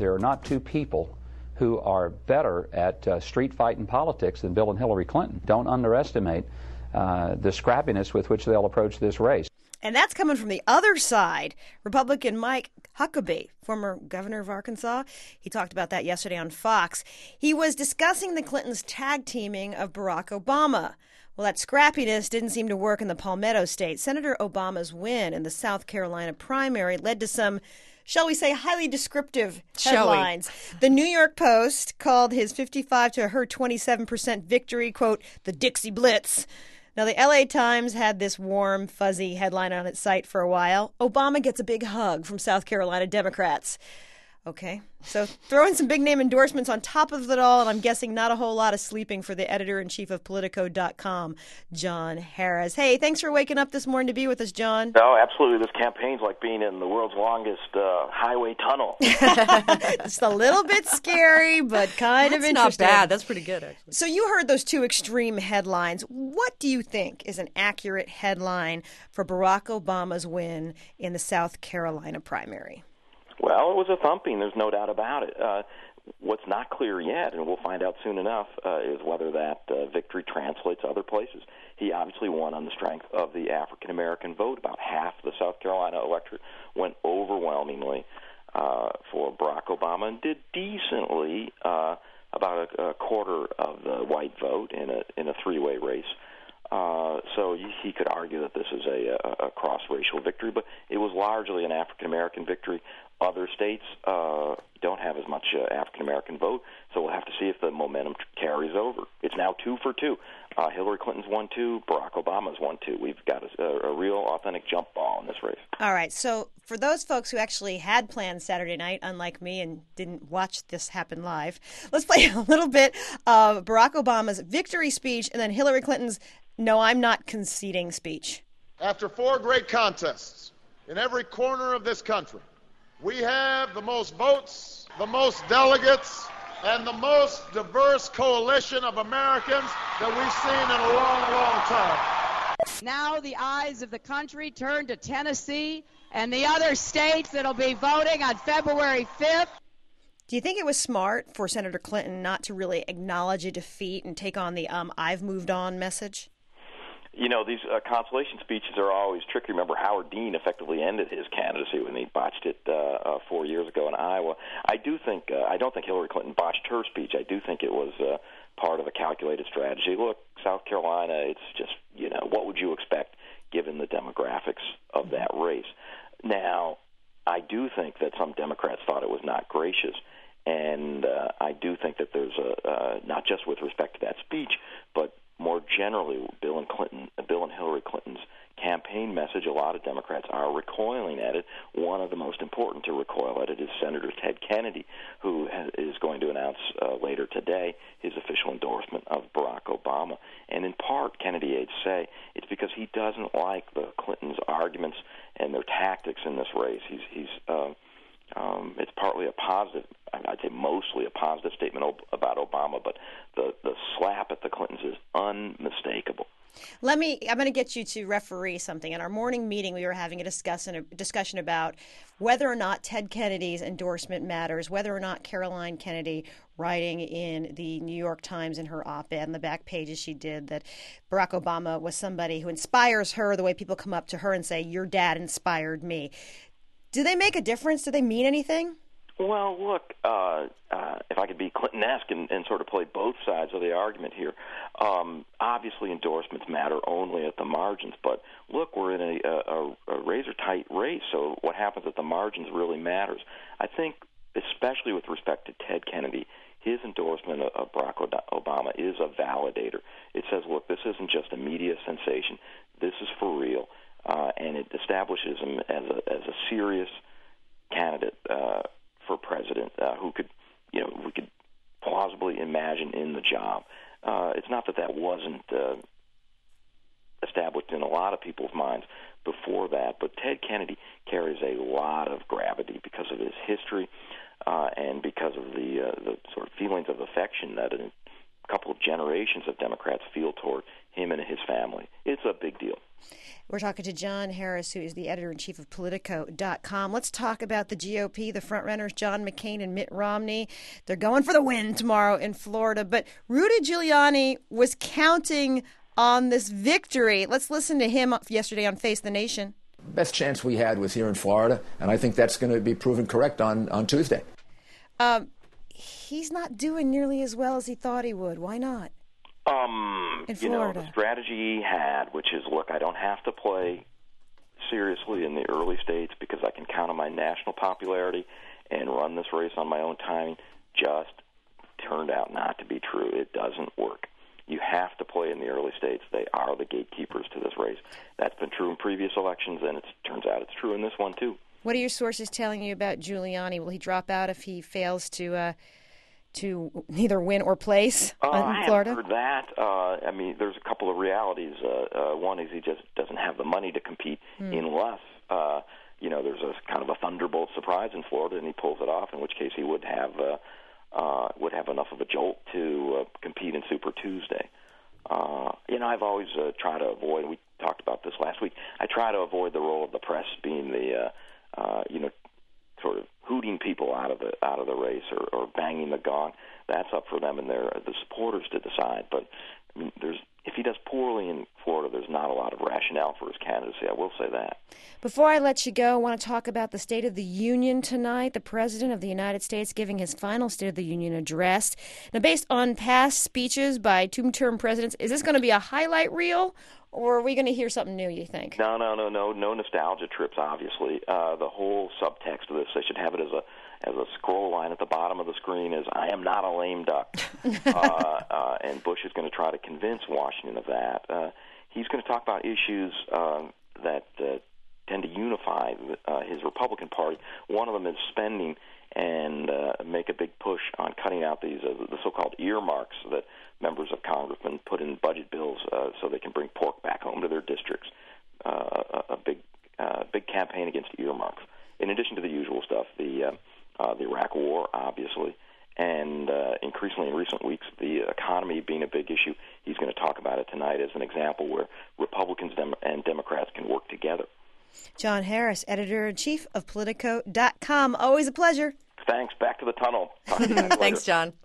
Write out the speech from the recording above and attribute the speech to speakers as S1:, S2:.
S1: there are not two people who are better at street fighting politics than Bill and Hillary Clinton. Don't underestimate the scrappiness with which they'll approach this race.
S2: And that's coming from the other side. Republican Mike Huckabee, former governor of Arkansas, he talked about that yesterday on Fox. He was discussing the Clintons' tag teaming of Barack Obama. Well, that scrappiness didn't seem to work in the Palmetto State. Senator Obama's win in the South Carolina primary led to some, shall we say, highly descriptive headlines. The New York Post called his 55 to her 27% victory, quote, the Dixie Blitz. Now, the L.A. Times had this warm, fuzzy headline on its site for a while. Obama gets a big hug from South Carolina Democrats. Okay, so throw in some big-name endorsements on top of it all, and I'm guessing not a whole lot of sleeping for the editor-in-chief of Politico.com, John Harris. Hey, thanks for waking up this morning to be with us, John.
S3: Oh, absolutely. This campaign's like being in the world's longest highway tunnel.
S2: It's a little bit scary, but kind of interesting.
S4: That's not bad. That's pretty good, actually.
S2: So you heard those two extreme headlines. What do you think is an accurate headline for Barack Obama's win in the South Carolina primary?
S3: Well, it was a thumping. There's no doubt about it. What's not clear yet, and we'll find out soon enough, is whether that victory translates to other places. He obviously won on the strength of the African-American vote. About half the South Carolina electorate went overwhelmingly for Barack Obama and did decently, about a quarter of the white vote in a three-way race. So he could argue that this is a cross-racial victory, but it was largely an African-American victory. Other states don't have as much African-American vote, so we'll have to see if the momentum carries over. It's now 2 for 2. Hillary Clinton's won 2, Barack Obama's won 2. We've got a real authentic jump ball in this race.
S2: All right, so for those folks who actually had plans Saturday night, unlike me, and didn't watch this happen live, let's play a little bit of Barack Obama's victory speech and then Hillary Clinton's "No, I'm not conceding" speech.
S5: After 4 great contests in every corner of this country, we have the most votes, the most delegates, and the most diverse coalition of Americans that we've seen in a long, long time.
S6: Now the eyes of the country turn to Tennessee and the other states that'll be voting on February 5th.
S2: Do you think it was smart for Senator Clinton not to really acknowledge a defeat and take on the "I've moved on" message?
S3: You know, these consolation speeches are always tricky. Remember, Howard Dean effectively ended his candidacy when he botched it 4 years ago in Iowa. I don't think Hillary Clinton botched her speech. I do think it was part of a calculated strategy. Look, South Carolina, it's just, what would you expect given the demographics of that race? Now, I do think that some Democrats thought it was not gracious, and I do think that there's not just with respect to that speech, but more generally, Bill and Hillary Clinton's campaign message, a lot of Democrats are recoiling at it. One of the most important to recoil at it is Senator Ted Kennedy, who is going to announce later today his official endorsement of Barack Obama. And in part, Kennedy aides say it's because he doesn't like the Clintons' arguments and their tactics in this race. It's partly a positive, I'd say mostly a positive statement about Obama, but the slap at the Clintons is unmistakable.
S2: I'm going to get you to referee something. In our morning meeting, we were having a discussion about whether or not Ted Kennedy's endorsement matters, whether or not Caroline Kennedy, writing in the New York Times in her op-ed on the back pages she did, that Barack Obama was somebody who inspires her the way people come up to her and say, "Your dad inspired me." Do they make a difference? Do they mean anything?
S3: Well, look, if I could be Clinton-esque and sort of play both sides of the argument here, obviously endorsements matter only at the margins. But look, we're in a razor-tight race, so what happens at the margins really matters. I think, especially with respect to Ted Kennedy, his endorsement of Barack Obama is a validator. It says, look, this isn't just a media sensation. This is for real. And it establishes him as a serious candidate for president who we could plausibly imagine in the job. It's not that wasn't established in a lot of people's minds before that, but Ted Kennedy carries a lot of gravity because of his history and because of the sort of feelings of affection that a couple of generations of Democrats feel toward him and his family. It's a big deal.
S2: We're talking to John Harris, who is the editor-in-chief of Politico.com. Let's talk about the GOP, the frontrunners, John McCain and Mitt Romney. They're going for the win tomorrow in Florida. But Rudy Giuliani was counting on this victory. Let's listen to him yesterday on Face the Nation.
S4: Best chance we had was here in Florida, and I think that's going to be proven correct on Tuesday.
S2: He's not doing nearly as well as he thought he would. Why not? In Florida.
S3: The strategy he had, which is, look, I don't have to play seriously in the early states because I can count on my national popularity and run this race on my own timing, just turned out not to be true. It doesn't work. You have to play in the early states. They are the gatekeepers to this race. That's been true in previous elections, and it turns out it's true in this one, too.
S2: What are your sources telling you about Giuliani? Will he drop out if he fails to neither win or place in Florida?
S3: I haven't heard that. There's a couple of realities. One is he just doesn't have the money to compete unless, there's a kind of a thunderbolt surprise in Florida and he pulls it off, in which case he would have enough of a jolt to compete in Super Tuesday. I've always tried to avoid, we talked about this last week, I try to avoid the role of the press being the, sort of hooting people out of the race or banging the gong. That's up for them and the supporters to decide. But if he does poorly in Florida, there's not a lot of rationale for his candidacy. I will say that.
S2: Before I let you go, I want to talk about the State of the Union tonight. The President of the United States giving his final State of the Union address. Now, based on past speeches by two-term presidents, is this going to be a highlight reel, or are we going to hear something new, you think?
S3: No nostalgia trips, obviously. The whole subtext of this, they should have it as a scroll line at the bottom of the screen is, I am not a lame duck. And Bush is going to try to convince Washington of that. He's going to talk about issues that tend to unify his Republican Party. One of them is spending, and make a big push on cutting out these the so-called earmarks that members of Congress put in budget bills so they can bring pork back home to their districts. A big campaign against earmarks. In addition to the usual stuff, the Iraq War, obviously, and increasingly in recent weeks, the economy being a big issue. He's going to talk about it tonight as an example where Republicans and Democrats can work together.
S2: John Harris, editor-in-chief of Politico.com. Always a pleasure.
S3: Thanks. Back to the tunnel.
S2: Thanks, John.